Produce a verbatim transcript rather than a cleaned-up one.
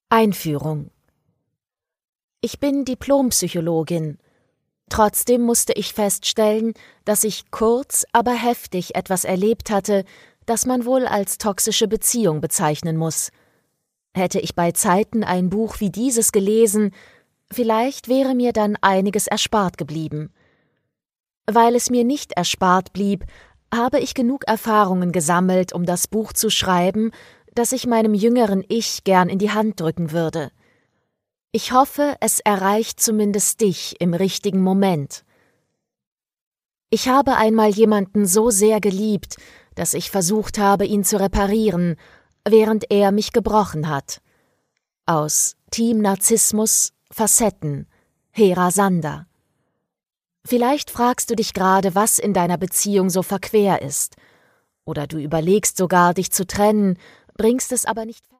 Einführung. Ich bin Diplompsychologin. Trotzdem musste ich feststellen, dass ich kurz, aber heftig etwas erlebt hatte, das man wohl als toxische Beziehung bezeichnen muss. Hätte ich bei Zeiten ein Buch wie dieses gelesen, vielleicht wäre mir dann einiges erspart geblieben. Weil es mir nicht erspart blieb, habe ich genug Erfahrungen gesammelt, um das Buch zu schreiben, das ich meinem jüngeren Ich gern in die Hand drücken würde. Ich hoffe, es erreicht zumindest dich im richtigen Moment. Ich habe einmal jemanden so sehr geliebt, dass ich versucht habe, ihn zu reparieren, während er mich gebrochen hat. Aus Team Narzissmus, Facetten, Hera Sander. Vielleicht fragst du dich gerade, was in deiner Beziehung so verquer ist. Oder du überlegst sogar, dich zu trennen, bringst es aber nicht fertig.